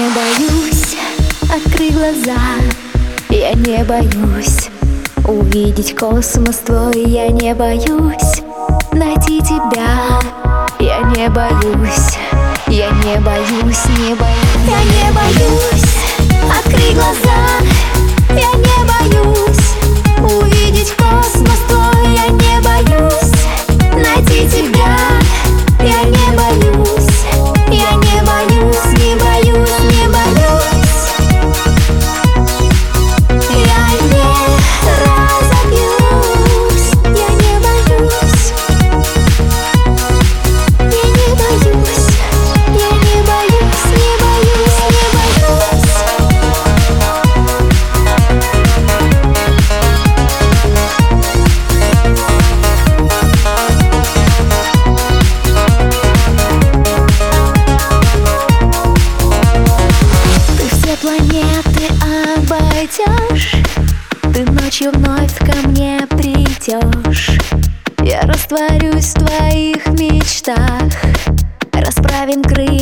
боюсь, открыть глаза. Я не боюсь увидеть космос твой. Я не боюсь найти тебя. Я не боюсь, я не боюсь, не боюсь. Я не боюсь открыть глаза. Я не боюсь увидеть космос твой. Я не боюсь найти тебя. Я не боюсь, я не боюсь, не боюсь, не боюсь. Я не разобьюсь, я не боюсь. Я не боюсь, я не боюсь, не боюсь, не боюсь. Планеты обойдешь, ты ночью вновь ко мне придешь. Я растворюсь в твоих мечтах, расправим крылья